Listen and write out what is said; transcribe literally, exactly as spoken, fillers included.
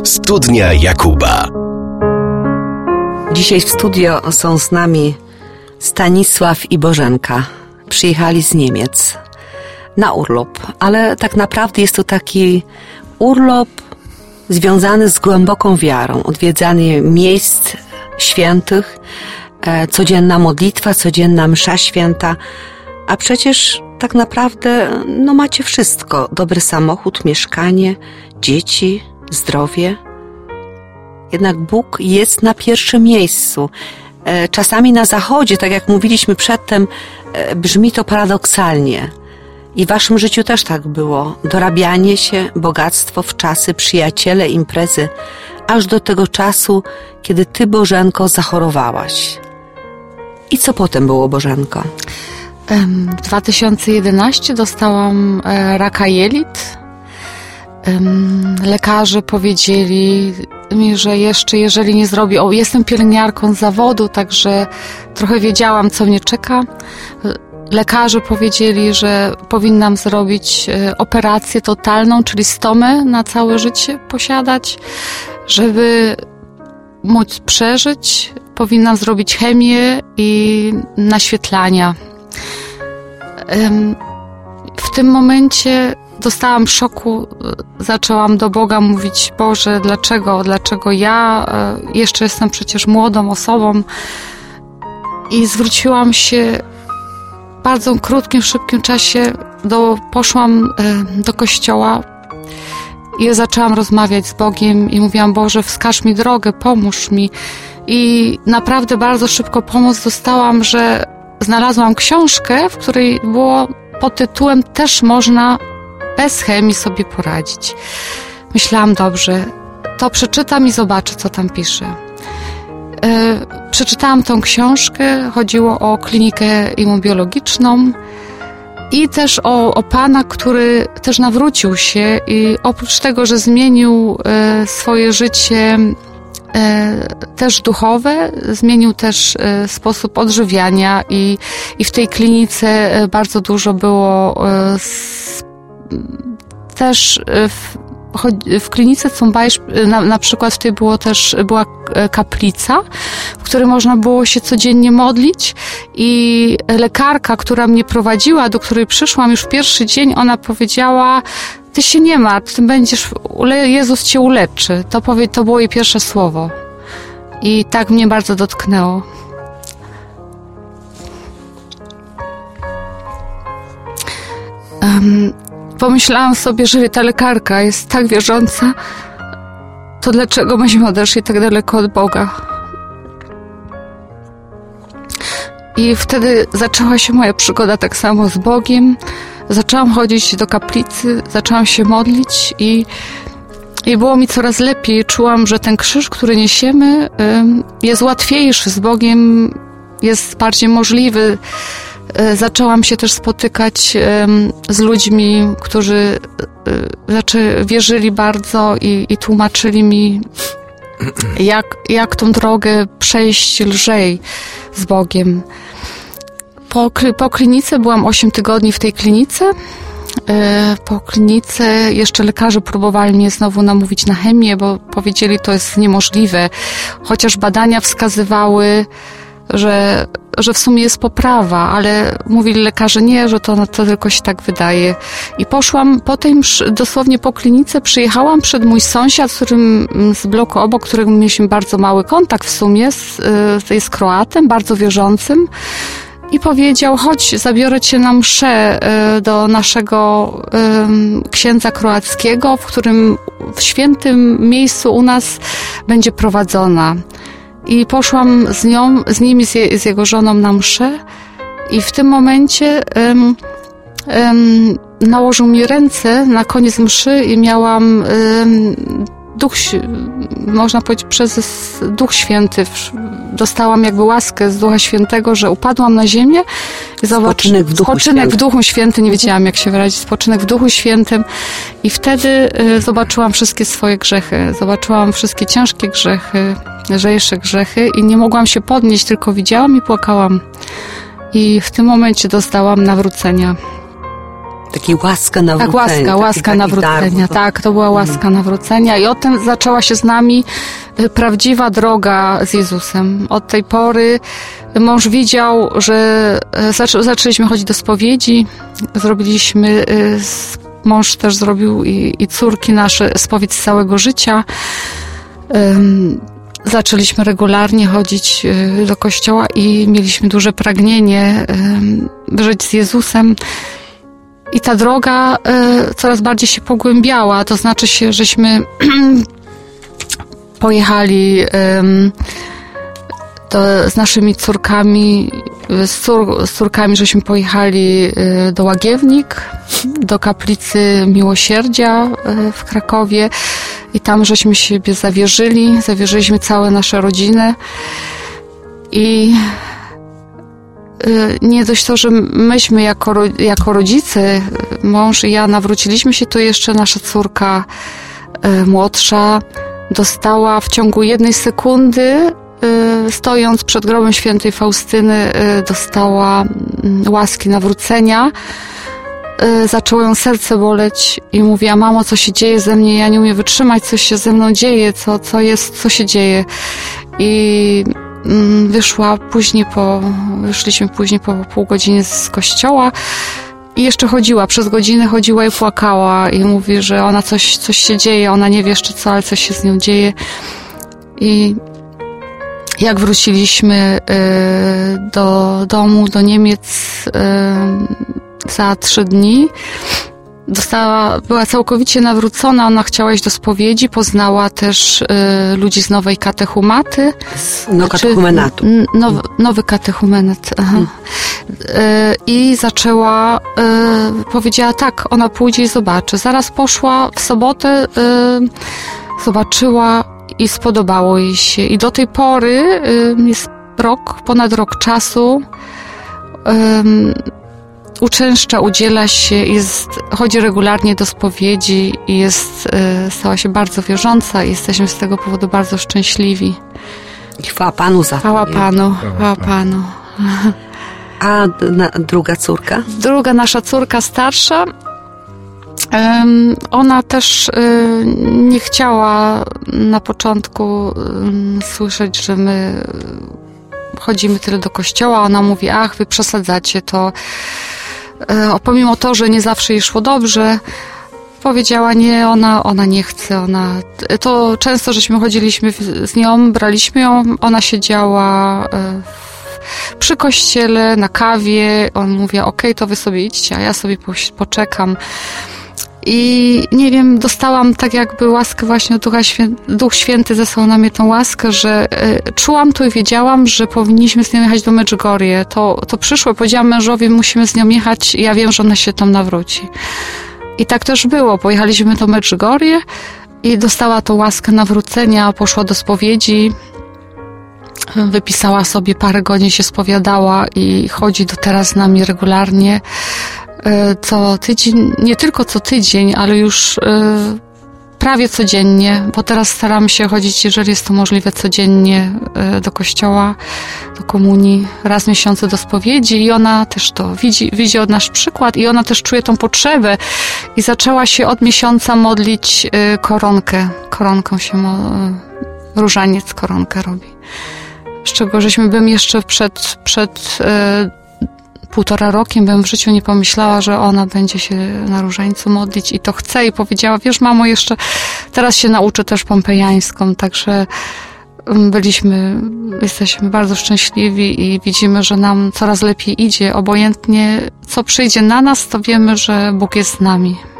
Studnia Jakuba. Dzisiaj w studio są z nami Stanisław i Bożenka. Przyjechali z Niemiec na urlop, ale tak naprawdę jest to taki urlop związany z głęboką wiarą, odwiedzanie miejsc świętych, e, codzienna modlitwa, codzienna msza święta, a przecież tak naprawdę no macie wszystko, dobry samochód, mieszkanie, dzieci, zdrowie. Jednak Bóg jest na pierwszym miejscu. E, czasami na zachodzie, tak jak mówiliśmy przedtem, e, brzmi to paradoksalnie. I w waszym życiu też tak było. Dorabianie się, bogactwo, wczasy, przyjaciele, imprezy, aż do tego czasu, kiedy ty, Bożenko, zachorowałaś. I co potem było, Bożenko? W dwa tysiące jedenastym dostałam raka jelit. Lekarze powiedzieli mi, że jeszcze jeżeli nie zrobię... O, jestem pielęgniarką z zawodu, także trochę wiedziałam, co mnie czeka. Lekarze powiedzieli, że powinnam zrobić operację totalną, czyli stomę na całe życie posiadać. Żeby móc przeżyć, powinnam zrobić chemię i naświetlania. W tym momencie dostałam szoku, zaczęłam do Boga mówić: Boże, dlaczego, dlaczego ja? Jeszcze jestem przecież młodą osobą. I zwróciłam się w bardzo krótkim, szybkim czasie, do, poszłam do kościoła i zaczęłam rozmawiać z Bogiem i mówiłam: Boże, wskaż mi drogę, pomóż mi. I naprawdę bardzo szybko pomoc dostałam, że znalazłam książkę, w której było pod tytułem Też można bez chemii sobie poradzić. Myślałam: dobrze, to przeczytam i zobaczę, co tam pisze. E, przeczytałam tą książkę, chodziło o klinikę immunobiologiczną i też o, o pana, który też nawrócił się i oprócz tego, że zmienił e, swoje życie e, też duchowe, zmienił też e, sposób odżywiania i, i w tej klinice bardzo dużo było e, s, też w, w klinice Zumbajsz, na, na przykład w tej było też, była kaplica, w której można było się codziennie modlić i lekarka, która mnie prowadziła, do której przyszłam już w pierwszy dzień, ona powiedziała: ty się nie martw, ty będziesz, Jezus cię uleczy. To, powie, to było jej pierwsze słowo. I tak mnie bardzo dotknęło. Um, Pomyślałam sobie, że ta lekarka jest tak wierząca, to dlaczego myśmy odeszli tak daleko od Boga? I wtedy zaczęła się moja przygoda tak samo z Bogiem. Zaczęłam chodzić do kaplicy, zaczęłam się modlić i, i było mi coraz lepiej. Czułam, że ten krzyż, który niesiemy, jest łatwiejszy z Bogiem, jest bardziej możliwy. Zaczęłam się też spotykać z ludźmi, którzy znaczy, wierzyli bardzo i, i tłumaczyli mi, jak, jak tą drogę przejść lżej z Bogiem. Po, po klinice byłam osiem tygodni w tej klinice. Po klinice jeszcze lekarze próbowali mnie znowu namówić na chemię, bo powiedzieli, to jest niemożliwe. Chociaż badania wskazywały, że, że w sumie jest poprawa, ale mówili lekarze: nie, że to, to tylko się tak wydaje. I poszłam po tej, dosłownie po klinice, przyjechałam przed mój sąsiad, z którym z bloku obok, którym mieliśmy bardzo mały kontakt w sumie, z, jest Kroatem, bardzo wierzącym, i powiedział: chodź, zabiorę cię na mszę do naszego księdza kroackiego, w którym w świętym miejscu u nas będzie prowadzona. I poszłam z nią, z nim i z, je, z jego żoną na mszę i w tym momencie um, um, nałożył mi ręce na koniec mszy i miałam um, duch, można powiedzieć, przez Duch Święty. Dostałam jakby łaskę z Ducha Świętego, że upadłam na ziemię. I zobacz, spoczynek w Duchu spoczynek Świętym. w Duchu Świętym, nie wiedziałam, jak się wyrazić. Spoczynek w Duchu Świętym. I wtedy y, zobaczyłam wszystkie swoje grzechy. Zobaczyłam wszystkie ciężkie grzechy, lżejsze grzechy i nie mogłam się podnieść, tylko widziałam i płakałam. I w tym momencie dostałam nawrócenia. Taki łaska nawrócenia. Tak, łaska, taki, łaska taki nawrócenia. dar, Tak, to była łaska mhm. nawrócenia i od tym zaczęła się z nami prawdziwa droga z Jezusem. Od tej pory mąż widział, że zaczę, zaczęliśmy chodzić do spowiedzi, zrobiliśmy, mąż też zrobił i, i córki nasze spowiedź z całego życia. Um, zaczęliśmy regularnie chodzić do kościoła i mieliśmy duże pragnienie um, żyć z Jezusem. I ta droga y, coraz bardziej się pogłębiała, to znaczy się, żeśmy pojechali y, to z naszymi córkami, z, cór, z córkami żeśmy pojechali y, do Łagiewnik, do kaplicy Miłosierdzia y, w Krakowie i tam żeśmy siebie zawierzyli, zawierzyliśmy całe nasze rodziny i nie dość to, że myśmy jako, jako rodzice, mąż i ja nawróciliśmy się, to jeszcze nasza córka y, młodsza dostała w ciągu jednej sekundy, y, stojąc przed grobem świętej Faustyny, y, dostała y, łaski nawrócenia. Y, zaczęło ją serce boleć i mówiła: mamo, co się dzieje ze mnie? Ja nie umiem wytrzymać, co się ze mną dzieje, co, co jest, co się dzieje. I wyszła później po, wyszliśmy później po pół godziny z kościoła i jeszcze chodziła, przez godzinę chodziła i płakała i mówi, że ona coś, coś się dzieje, ona nie wie jeszcze co, ale coś się z nią dzieje. I jak wróciliśmy y, do domu, do Niemiec y, za trzy dni, dostała, była całkowicie nawrócona, ona chciała iść do spowiedzi, poznała też y, ludzi z nowej katechumaty. No, katechumenatu. N, now, nowy katechumenat. Aha. Hmm. Y, I zaczęła, y, powiedziała tak, ona pójdzie i zobaczy. Zaraz poszła w sobotę, y, zobaczyła i spodobało jej się. I do tej pory, y, jest rok, ponad rok czasu, y, uczęszcza, udziela się, jest, chodzi regularnie do spowiedzi i jest, y, stała się bardzo wierząca i jesteśmy z tego powodu bardzo szczęśliwi. Chwała Panu za to. Chwała Panu, chwała Panu. A na, druga córka? Druga nasza córka starsza, um, ona też y, nie chciała na początku y, słyszeć, że my chodzimy tyle do kościoła. Ona mówi: ach, wy przesadzacie to. E, pomimo to, że nie zawsze jej szło dobrze, powiedziała nie, ona, ona nie chce, ona, to często żeśmy chodziliśmy z nią, braliśmy ją, ona siedziała e, przy kościele, na kawie, on mówi: okej, okay, to wy sobie idźcie, a ja sobie po, poczekam. I nie wiem, dostałam tak jakby łaskę właśnie od Ducha Świę... Duch Święty zesłał na mnie tą łaskę, że y, czułam to i wiedziałam, że powinniśmy z nią jechać do Medjugorje. To, to przyszło, powiedziałam mężowi: musimy z nią jechać i ja wiem, że ona się tam nawróci. I tak też było. Pojechaliśmy do Medjugorje i dostała tą łaskę nawrócenia, poszła do spowiedzi, wypisała sobie parę godzin, się spowiadała i chodzi do teraz z nami regularnie. Co tydzień, nie tylko co tydzień, ale już y, prawie codziennie, bo teraz staramy się chodzić, jeżeli jest to możliwe, codziennie y, do kościoła, do komunii, raz w miesiącu do spowiedzi i ona też to widzi, widzi od nasz przykład i ona też czuje tą potrzebę i zaczęła się od miesiąca modlić y, koronkę, koronką się, mo, y, różaniec koronkę robi. Z czego żeśmy bym jeszcze przed, przed y, półtora rokiem bym w życiu nie pomyślała, że ona będzie się na różańcu modlić i to chce i powiedziała: wiesz, mamo, jeszcze teraz się nauczę też pompejańską, także byliśmy, jesteśmy bardzo szczęśliwi i widzimy, że nam coraz lepiej idzie, obojętnie co przyjdzie na nas, to wiemy, że Bóg jest z nami.